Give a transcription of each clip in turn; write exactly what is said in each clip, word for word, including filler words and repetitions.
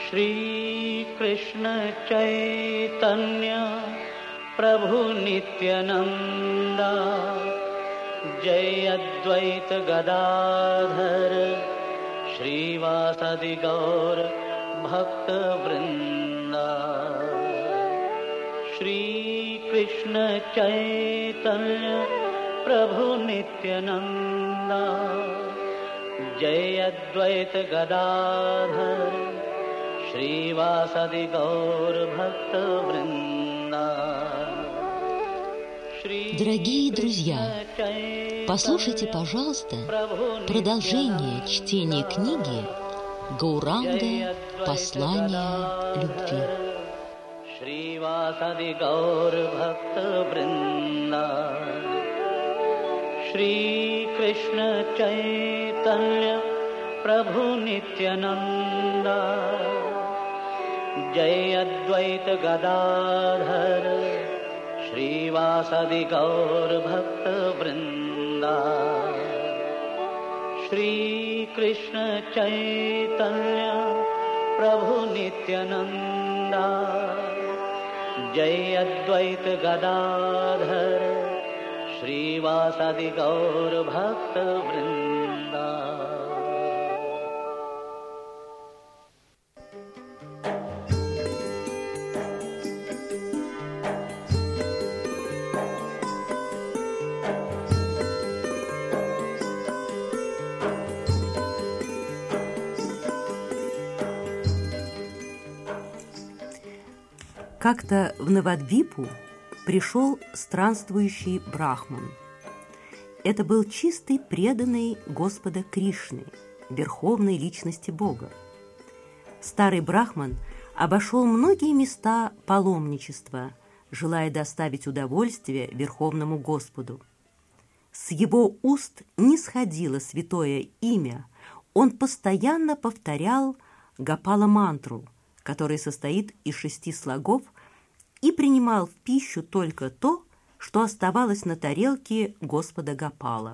श्री कृष्ण चैतन्य प्रभु नित्यानंदा जय अद्वैत गदाधर श्रीवासादि गौर भक्त वृंदा। श्री कृष्ण चैतन्य प्रभु नित्यानंदा जय अद्वैत गदाधर श्रीवासादि गौर भक्त वृंदा। Дорогие друзья, послушайте, пожалуйста, продолжение чтения книги Гауранга «Послание любви». श्रीवासादि गौर भक्त वृंदा। श्री कृष्ण चैतन्य प्रभु नित्यानंदा जय अद्वैत गदाधर श्रीवासादि गौर भक्त वृंदा। श्री कृष्ण चैतन्य प्रभु नित्यानंदा जय अद्वैत गदाधर श्रीवासादि गौर भक्त वृंदा। Как-то в Навадвипу пришел странствующий брахман. Это был чистый преданный Господа Кришны, верховной личности Бога. Старый брахман обошел многие места паломничества, желая доставить удовольствие Верховному Господу. С его уст не сходило святое имя, он постоянно повторял Гопала-мантру, который состоит из шести слогов, и принимал в пищу только то, что оставалось на тарелке Господа Гопала.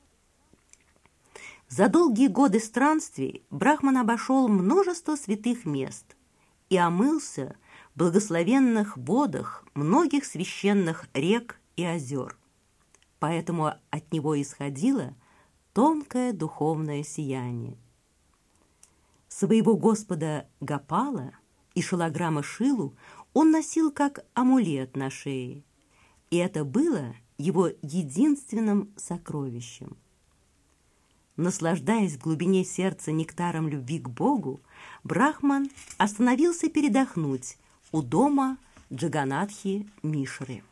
За долгие годы странствий брахман обошел множество святых мест и омылся в благословенных водах многих священных рек и озер. Поэтому от него исходило тонкое духовное сияние. Своего Господа Гопала и шилограмма Шилу он носил как амулет на шее, и это было его единственным сокровищем. Наслаждаясь в глубине сердца нектаром любви к Богу, брахман остановился передохнуть у дома Джаганатхи Мишры.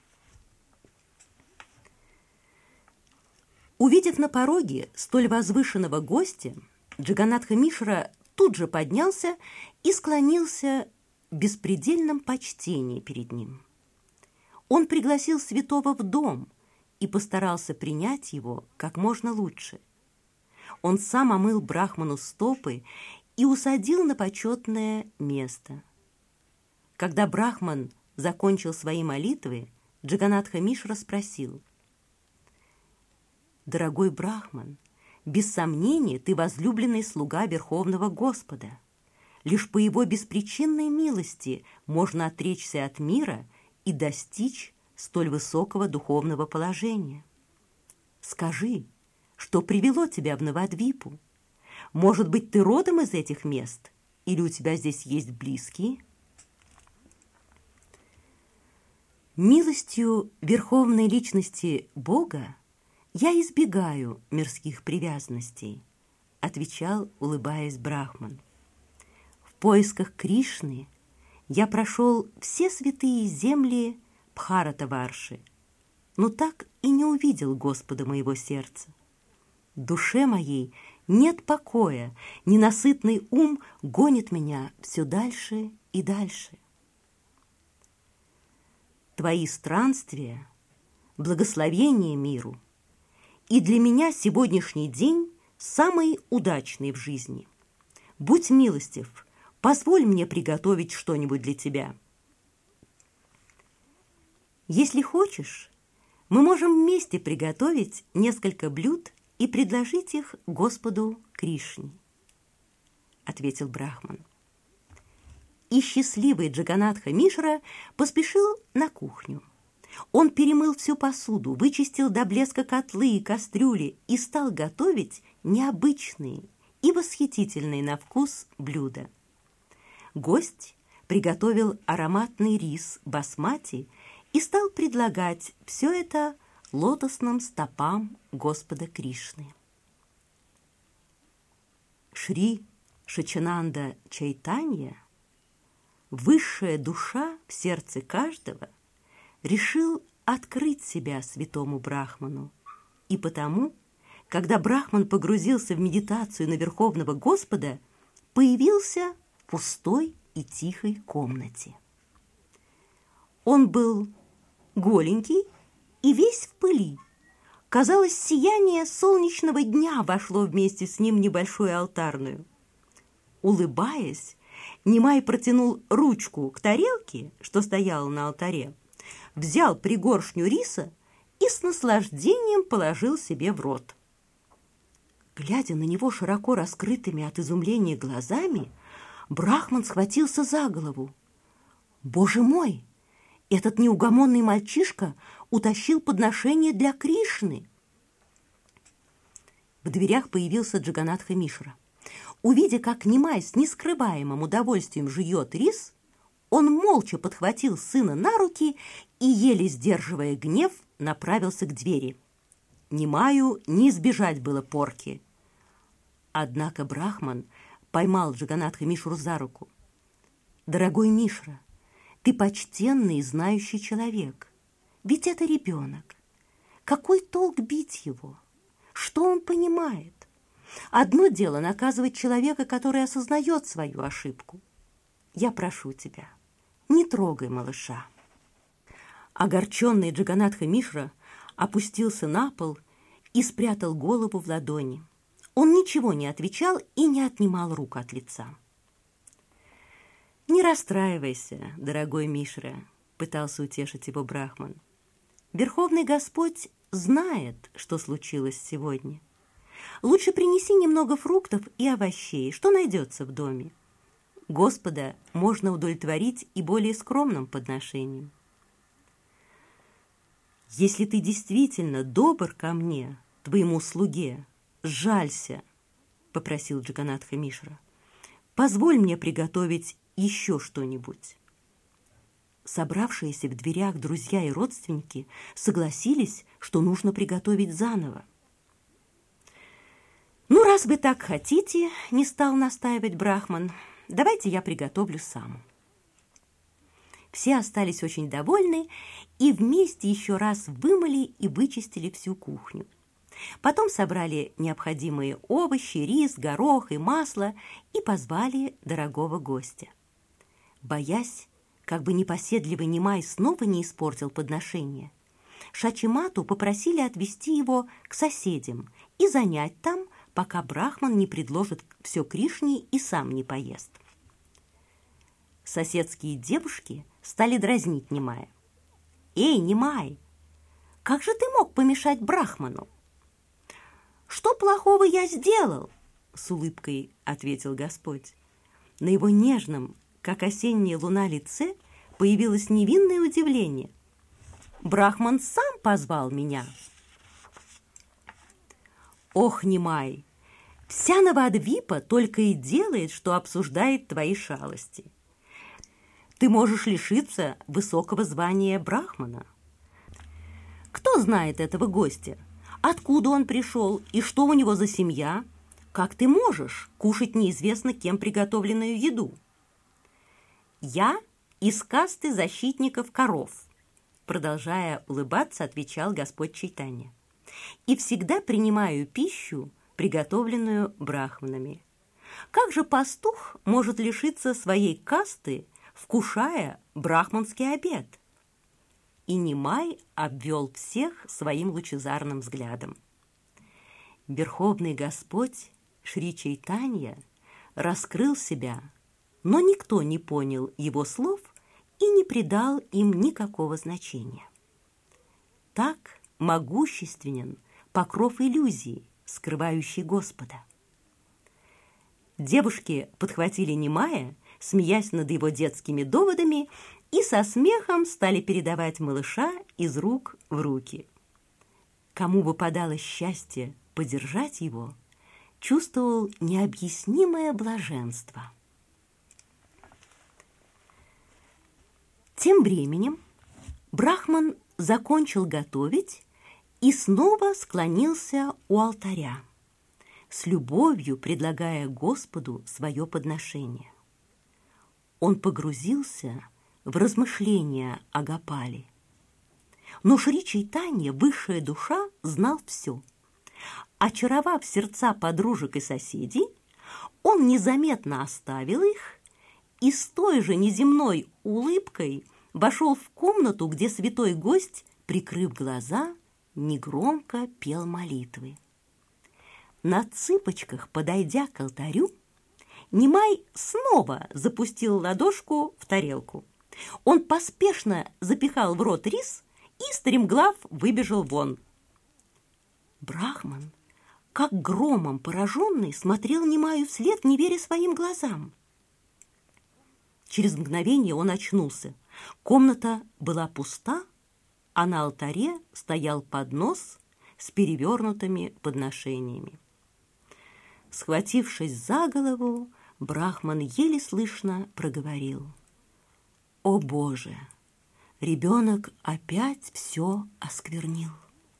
Увидев на пороге столь возвышенного гостя, Джаганатха Мишра тут же поднялся и склонился в беспредельном почтении перед ним. Он пригласил святого в дом и постарался принять его как можно лучше. Он сам омыл брахману стопы и усадил на почетное место. Когда брахман закончил свои молитвы, Джаганатха Мишра спросил: «Дорогой брахман, без сомнения ты возлюбленный слуга Верховного Господа. Лишь по его беспричинной милости можно отречься от мира и достичь столь высокого духовного положения. Скажи, что привело тебя в Навадвипу? Может быть, ты родом из этих мест, или у тебя здесь есть близкие?» «Милостью Верховной Личности Бога я избегаю мирских привязанностей», — отвечал, улыбаясь, брахман. «В поисках Кришны я прошел все святые земли Бхаратаварши, но так и не увидел Господа моего сердца. Душе моей нет покоя, ненасытный ум гонит меня все дальше и дальше. Твои странствия — благословение миру, и для меня сегодняшний день самый удачный в жизни. Будь милостив, позволь мне приготовить что-нибудь для тебя. Если хочешь, мы можем вместе приготовить несколько блюд и предложить их Господу Кришне», — ответил брахман. и счастливый Джаганатха Мишра поспешил на кухню. Он перемыл всю посуду, вычистил до блеска котлы и кастрюли и стал готовить необычные и восхитительные на вкус блюда. Гость приготовил ароматный рис басмати и стал предлагать все это лотосным стопам Господа Кришны. Шри Шачананда Чайтанья, высшая душа в сердце каждого, решил открыть себя святому Брахману, и потому, когда Брахман погрузился в медитацию на Верховного Господа, появился в пустой и тихой комнате. Он был голенький и весь в пыли. Казалось, сияние солнечного дня вошло вместе с ним в небольшую алтарную. Улыбаясь, Нимай протянул ручку к тарелке, что стояла на алтаре, взял пригоршню риса и с наслаждением положил себе в рот. Глядя на него широко раскрытыми от изумления глазами, Брахман схватился за голову. «Боже мой! Этот неугомонный мальчишка утащил подношение для Кришны!» В дверях появился Джаганатха Мишра. Увидя, как Нимай с нескрываемым удовольствием жует рис, он молча подхватил сына на руки и, еле сдерживая гнев, направился к двери. Нимаю не избежать было порки. Однако Брахман поймал Джаганатха Мишру за руку. «Дорогой Мишра, ты почтенный и знающий человек. Ведь это ребенок. Какой толк бить его? Что он понимает? Одно дело наказывать человека, который осознает свою ошибку. Я прошу тебя, не трогай малыша». Огорченный Джаганатха Мишра опустился на пол и спрятал голову в ладони. Он ничего не отвечал и не отнимал рук от лица. «Не расстраивайся, дорогой Мишра», — пытался утешить его Брахман. «Верховный Господь знает, что случилось сегодня. Лучше принеси немного фруктов и овощей, что найдется в доме. Господа можно удовлетворить и более скромным подношением. Если ты действительно добр ко мне, твоему слуге, сжалься, — попросил Джаганатха Мишра. Позволь мне приготовить еще что-нибудь». Собравшиеся в дверях друзья и родственники согласились, что нужно приготовить заново. «Ну, раз вы так хотите, — не стал настаивать Брахман, — давайте я приготовлю сам». Все остались очень довольны и вместе еще раз вымыли и вычистили всю кухню. Потом собрали необходимые овощи, рис, горох и масло и позвали дорогого гостя. Боясь, как бы непоседливый Нимай снова не испортил подношение, Шачимату попросили отвезти его к соседям и занять там, пока Брахман не предложит все Кришне и сам не поест. Соседские девушки стали дразнить Нимая. «Эй, Нимай, как же ты мог помешать Брахману?» «Что плохого я сделал?» — с улыбкой ответил Господь. На его нежном, как осенняя луна, лице появилось невинное удивление. «Брахман сам позвал меня». «Ох, Нимай, вся Навадвипа только и делает, что обсуждает твои шалости. Ты можешь лишиться высокого звания Брахмана. Кто знает этого гостя? Откуда он пришел и что у него за семья? Как ты можешь кушать неизвестно кем приготовленную еду?» «Я из касты защитников коров», — продолжая улыбаться, отвечал Господь Чайтанья, «и всегда принимаю пищу, приготовленную брахманами. Как же пастух может лишиться своей касты, вкушая брахманский обед?» И Нимай обвел всех своим лучезарным взглядом. Верховный Господь Шри Чайтанья раскрыл себя, но никто не понял его слов и не придал им никакого значения. Так могущественен покров иллюзии, скрывающий Господа. Девушки подхватили Нимая, смеясь над его детскими доводами, и со смехом стали передавать малыша из рук в руки. Кому выпадало счастье подержать его, чувствовал необъяснимое блаженство. Тем временем Брахман закончил готовить и снова склонился у алтаря, с любовью предлагая Господу свое подношение. Он погрузился в размышления о Гопале. Но Шри Чайтанья, высшая душа, знал все. Очаровав сердца подружек и соседей, он незаметно оставил их и с той же неземной улыбкой вошел в комнату, где святой гость, прикрыв глаза, негромко пел молитвы. На цыпочках, подойдя к алтарю, Нимай снова запустил ладошку в тарелку. Он поспешно запихал в рот рис и стремглав выбежал вон. Брахман, как громом пораженный, смотрел Нимаю вслед, не веря своим глазам. Через мгновение он очнулся. Комната была пуста, а на алтаре стоял поднос с перевернутыми подношениями. Схватившись за голову, Брахман еле слышно проговорил: «О Боже, ребенок опять все осквернил».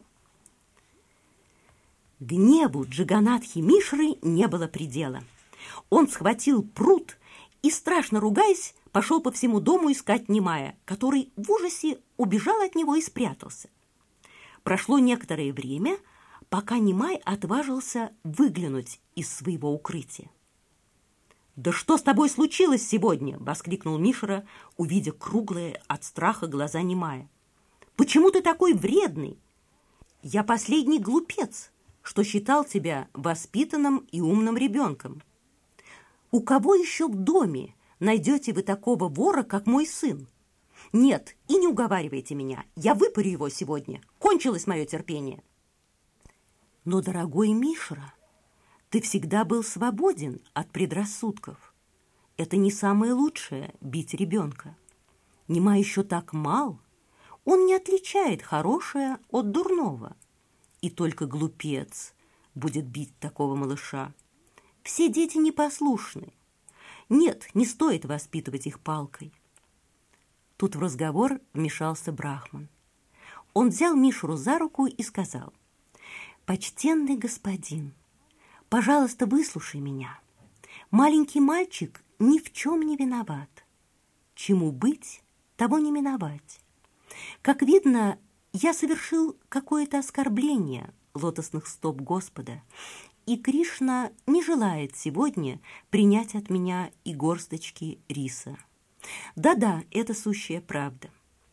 Гневу Джаганатхи Мишры не было предела. Он схватил прут и, страшно ругаясь, пошел по всему дому искать Нимая, который в ужасе убежал от него и спрятался. Прошло некоторое время, пока Нимай отважился выглянуть из своего укрытия. «Да что с тобой случилось сегодня?» — воскликнул Мишра, увидя круглые от страха глаза Нимая. «Почему ты такой вредный? Я последний глупец, что считал тебя воспитанным и умным ребенком. У кого еще в доме найдете вы такого вора, как мой сын? Нет, и не уговаривайте меня, я выпарю его сегодня, кончилось мое терпение». «Но, дорогой Мишра, ты всегда был свободен от предрассудков. Это не самое лучшее — бить ребенка. Нимай еще так мал, он не отличает хорошее от дурного. И только глупец будет бить такого малыша. Все дети непослушны. Нет, не стоит воспитывать их палкой». Тут в разговор вмешался Брахман. Он взял Мишру за руку и сказал: «Почтенный господин, пожалуйста, выслушай меня. Маленький мальчик ни в чем не виноват. Чему быть, того не миновать. Как видно, я совершил какое-то оскорбление лотосных стоп Господа, и Кришна не желает сегодня принять от меня и горсточки риса. Да-да, это сущая правда».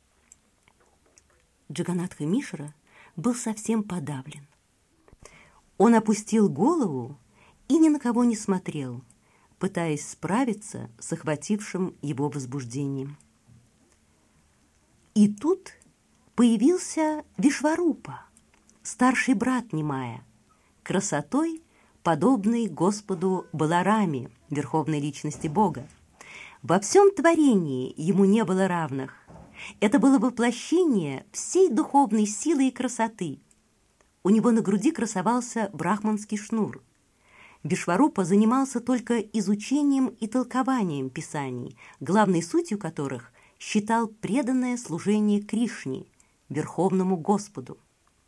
Джаганатха Мишра был совсем подавлен. Он опустил голову и ни на кого не смотрел, пытаясь справиться с охватившим его возбуждением. И тут появился Вишварупа, старший брат Нимая, красотой подобный Господу Балараме, верховной личности Бога. Во всем творении ему не было равных. Это было воплощение всей духовной силы и красоты. У него на груди красовался брахманский шнур. Вишварупа занимался только изучением и толкованием писаний, главной сутью которых считал преданное служение Кришне, верховному Господу.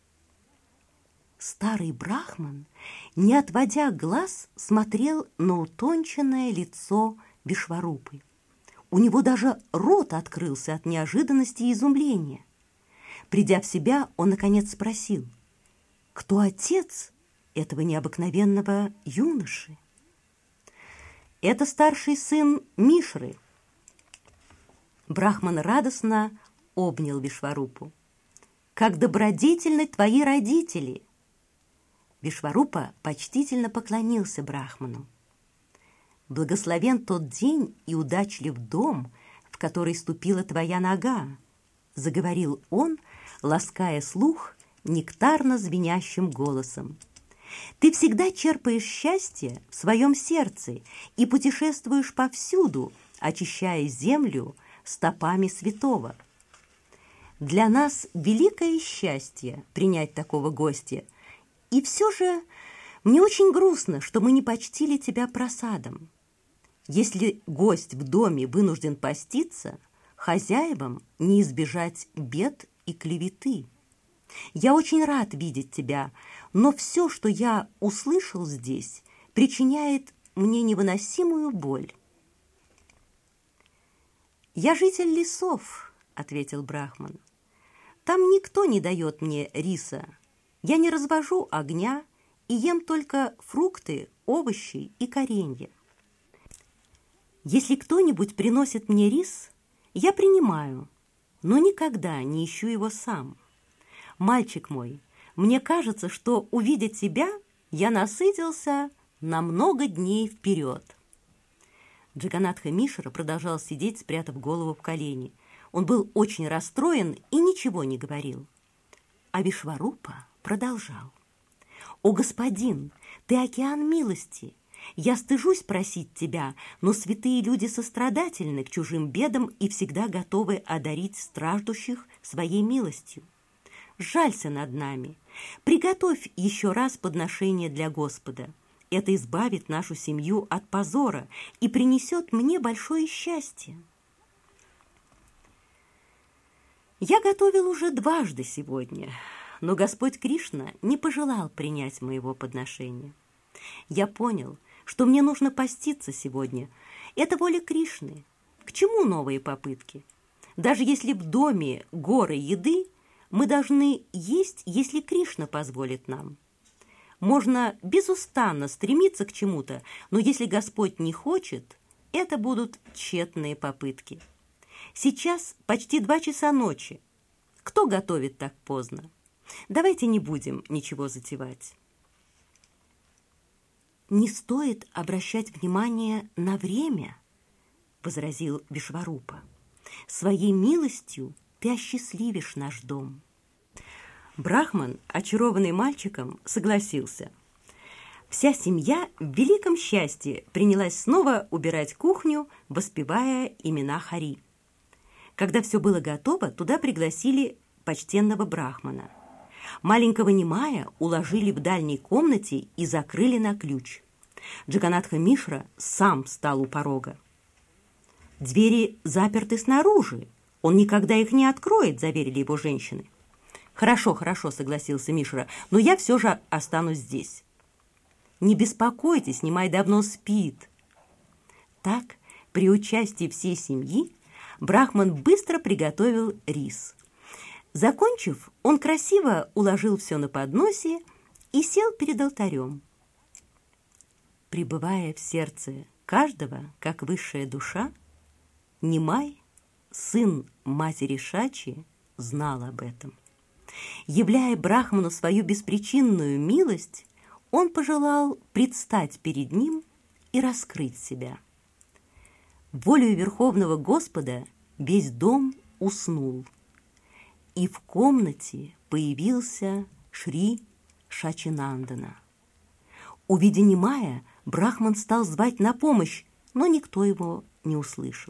Старый брахман, не отводя глаз, смотрел на утонченное лицо Вишварупы. У него даже рот открылся от неожиданности и изумления. Придя в себя, он наконец спросил: «Кто отец этого необыкновенного юноши?» «Это старший сын Мишры». Брахман радостно обнял Вишварупу. «Как добродетельны твои родители!» Вишварупа почтительно поклонился Брахману. «Благословен тот день и удачлив дом, в который ступила твоя нога», заговорил он, лаская слух нектарно звенящим голосом. «Ты всегда черпаешь счастье в своем сердце и путешествуешь повсюду, очищая землю стопами святого. Для нас великое счастье принять такого гостя, и все же мне очень грустно, что мы не почтили тебя просадом. Если гость в доме вынужден поститься, хозяевам не избежать бед и клеветы. Я очень рад видеть тебя, но все, что я услышал здесь, причиняет мне невыносимую боль. «Я житель лесов», — ответил Брахман. «Там никто не дает мне риса. Я не развожу огня и ем только фрукты, овощи и коренья. Если кто-нибудь приносит мне рис, я принимаю, но никогда не ищу его сам. Мальчик мой, мне кажется, что, увидя тебя, я насытился на много дней вперед». Джаганатха Мишра продолжал сидеть, спрятав голову в колени. Он был очень расстроен и ничего не говорил. А Вишварупа продолжал. «О, господин, ты океан милости! Я стыжусь просить тебя, но святые люди сострадательны к чужим бедам и всегда готовы одарить страждущих своей милостью. Жалься над нами. Приготовь еще раз подношение для Господа. Это избавит нашу семью от позора и принесет мне большое счастье». Я готовил уже дважды сегодня, но Господь Кришна не пожелал принять моего подношения. Я понял, что мне нужно поститься сегодня. Это воля Кришны. К чему новые попытки? Даже если в доме горы еды, мы должны есть, если Кришна позволит нам. Можно безустанно стремиться к чему-то, но если Господь не хочет, это будут тщетные попытки. Сейчас почти два часа ночи. Кто готовит так поздно? Давайте не будем ничего затевать. «Не стоит обращать внимание на время», — возразил Вишварупа. «Своей милостью ты осчастливишь наш дом». Брахман, очарованный мальчиком, согласился. Вся семья в великом счастье принялась снова убирать кухню, воспевая имена Хари. Когда все было готово, туда пригласили почтенного брахмана. Маленького Нимая уложили в дальней комнате и закрыли на ключ. Джаганатха Мишра сам встал у порога. «Двери заперты снаружи, он никогда их не откроет», — заверили его женщины. «Хорошо, хорошо», — согласился Мишра, — «но я все же останусь здесь». «Не беспокойтесь, Нимай давно спит». Так, при участии всей семьи, Брахман быстро приготовил рис. Закончив, он красиво уложил все на подносе и сел перед алтарем. Пребывая в сердце каждого, как высшая душа, Нимай, сын матери Шачи, знал об этом. Являя Брахману свою беспричинную милость, он пожелал предстать перед ним и раскрыть себя. Волею Верховного Господа весь дом уснул, и в комнате появился Шри Шачинандана. Увидя Нимая, Брахман стал звать на помощь, но никто его не услышал.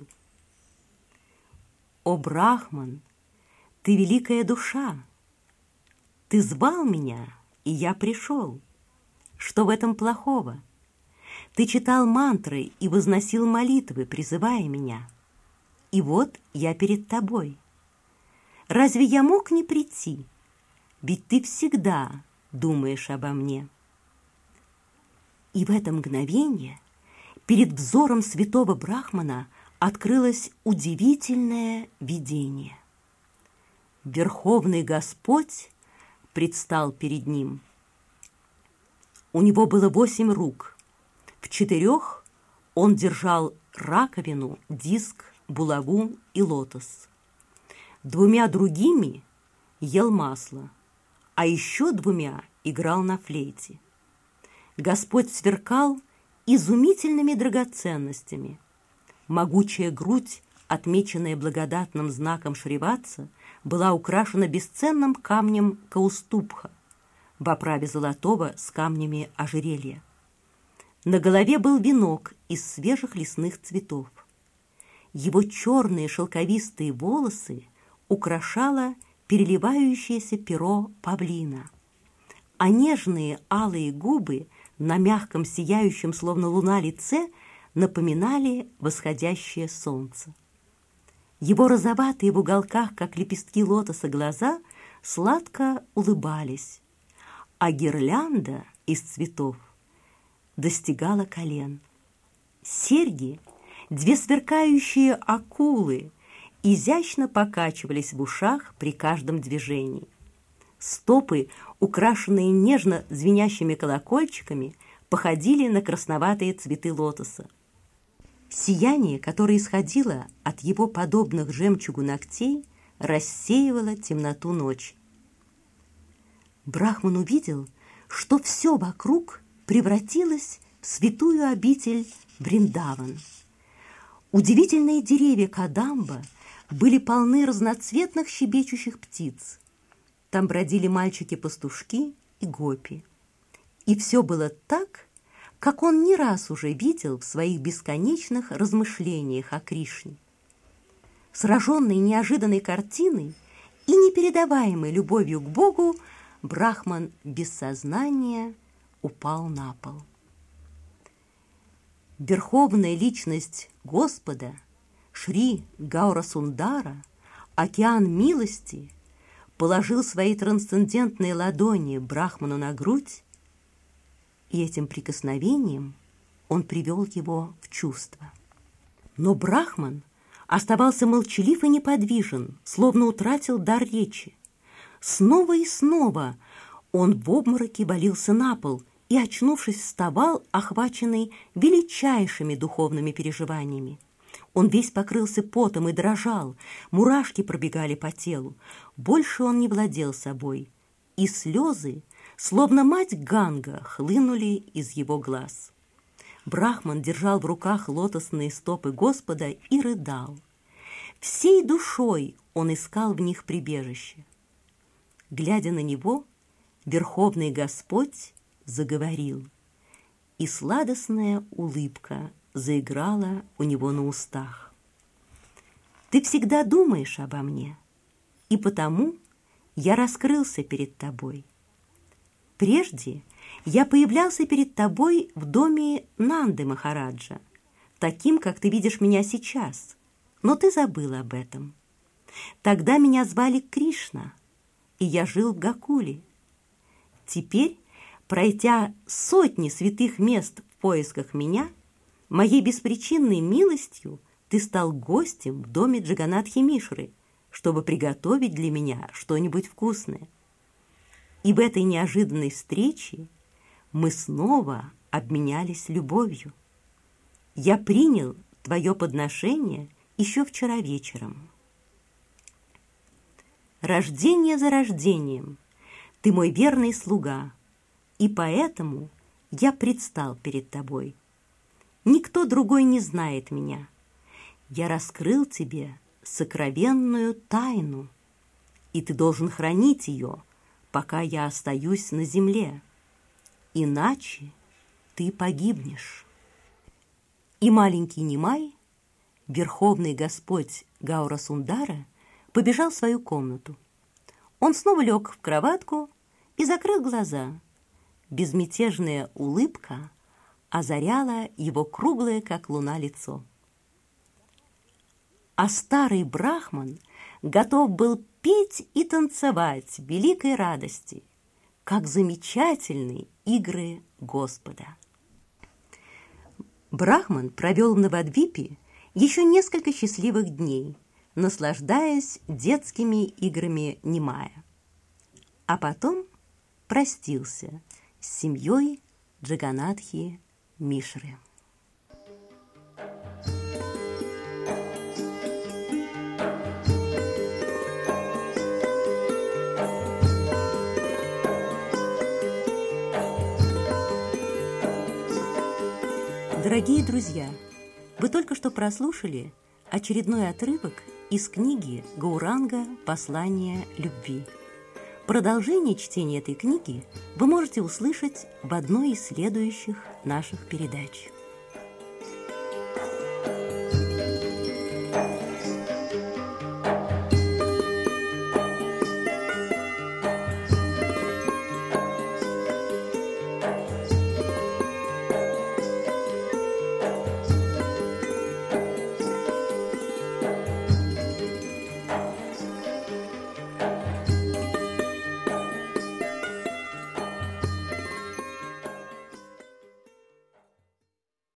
«О, Брахман, ты великая душа! Ты звал меня, и я пришел. Что в этом плохого? Ты читал мантры и возносил молитвы, призывая меня. И вот я перед тобой. Разве я мог не прийти? Ведь ты всегда думаешь обо мне». И в это мгновение перед взором святого Брахмана открылось удивительное видение. Верховный Господь предстал перед ним. У него было восемь рук. В четырех он держал раковину, диск, булаву и лотос. Двумя другими ел масло, а еще двумя играл на флейте. Господь сверкал изумительными драгоценностями. Могучая грудь, отмеченная благодатным знаком Шриватса, была украшена бесценным камнем каустубха в оправе золотого с камнями ожерелья. На голове был венок из свежих лесных цветов. Его черные шелковистые волосы украшало переливающееся перо павлина, а нежные алые губы на мягком сияющем, словно луна, лице напоминали восходящее солнце. Его розоватые в уголках, как лепестки лотоса, глаза сладко улыбались, а гирлянда из цветов достигала колен. Серьги, две сверкающие акулы, изящно покачивались в ушах при каждом движении. Стопы, украшенные нежно звенящими колокольчиками, походили на красноватые цветы лотоса. Сияние, которое исходило от его подобных жемчугу ногтей, рассеивало темноту ночи. Брахман увидел, что все вокруг превратилось в святую обитель Вриндаван. Удивительные деревья Кадамба были полны разноцветных щебечущих птиц. Там бродили мальчики-пастушки и гопи. И все было так, как он не раз уже видел в своих бесконечных размышлениях о Кришне. Сраженный неожиданной картиной и непередаваемой любовью к Богу, Брахман без сознания упал на пол. Верховная личность Господа, Шри Гаурасундара, океан милости, положил свои трансцендентные ладони Брахману на грудь, и этим прикосновением он привел его в чувство. Но Брахман оставался молчалив и неподвижен, словно утратил дар речи. Снова и снова он в обмороке валился на пол и, очнувшись, вставал, охваченный величайшими духовными переживаниями. Он весь покрылся потом и дрожал, мурашки пробегали по телу. Больше он не владел собой, и слезы, словно мать Ганга, хлынули из его глаз. Брахман держал в руках лотосные стопы Господа и рыдал. Всей душой он искал в них прибежище. Глядя на него, Верховный Господь заговорил, и сладостная улыбка заиграла у него на устах. «Ты всегда думаешь обо мне, и потому я раскрылся перед тобой. Прежде я появлялся перед тобой в доме Нанды Махараджа, таким, как ты видишь меня сейчас, но ты забыл об этом. Тогда меня звали Кришна, и я жил в Гокуле. Теперь, пройдя сотни святых мест в поисках меня, моей беспричинной милостью ты стал гостем в доме Джаганатхи Мишры, чтобы приготовить для меня что-нибудь вкусное. И в этой неожиданной встрече мы снова обменялись любовью. Я принял твое подношение еще вчера вечером. Рождение за рождением ты мой верный слуга, и поэтому я предстал перед тобой. Никто другой не знает меня. Я раскрыл тебе сокровенную тайну, и ты должен хранить ее, пока я остаюсь на земле, иначе ты погибнешь». И маленький Нимай, Верховный Господь Гаурасундара, побежал в свою комнату. Он снова лег в кроватку и закрыл глаза. Безмятежная улыбка озаряла его круглое, как луна, лицо. А старый Брахман готов был петь и танцевать в великой радости, как замечательные игры Господа. Брахман провел в Навадвипе еще несколько счастливых дней, наслаждаясь детскими играми Нимая. А потом простился с семьей Джаганатхи Мишры. Дорогие друзья, вы только что прослушали очередной отрывок из книги Гауранга «Послание любви». Продолжение чтения этой книги вы можете услышать в одной из следующих наших передач.